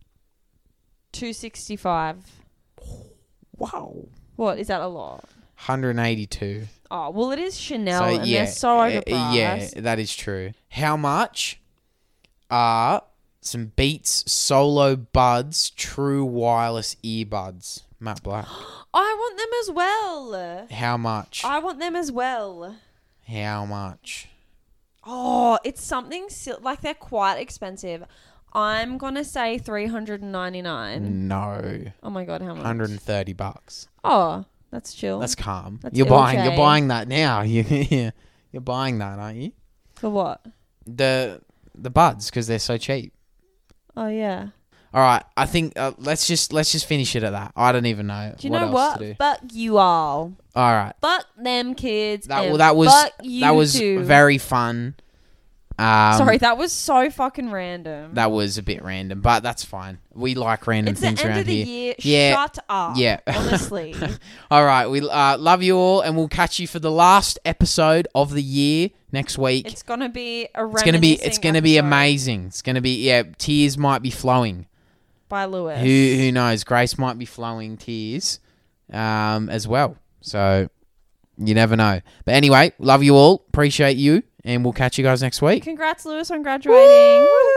$265. Wow. What is that a lot? 182. Oh well, it is Chanel, So and yeah, they're so overpriced. yeah, that is true. How much are some Beats Solo Buds True Wireless Earbuds? Matt Black. I want them as well. How much? I want them as well. How much? Oh, it's something like they're quite expensive. I'm gonna say $399. No. Oh my god, how much? 130 bucks. Oh, that's chill. That's calm. That's You're LJ. buying that now. You're buying that, aren't you? For what? The buds, because they're so cheap. Oh yeah. All right, I think let's just finish it at that. I don't even know. Do you what know else what? to do. Fuck you all. All right. Fuck them kids. That and was fuck you that was too. very fun. Sorry, that was so fucking random. That was a bit random, but that's fine. We like random it's the things end around of the here. year. Yeah. Shut up. Yeah. Honestly. All right, we love you all, and we'll catch you for the last episode of the year next week. It's gonna be a It's gonna be amazing. It's gonna be tears might be flowing. By Lewis. Who knows? Grace might be flowing tears, as well. So you never know. But anyway, love you all. Appreciate you, and we'll catch you guys next week. Congrats, Lewis, on graduating. Woo!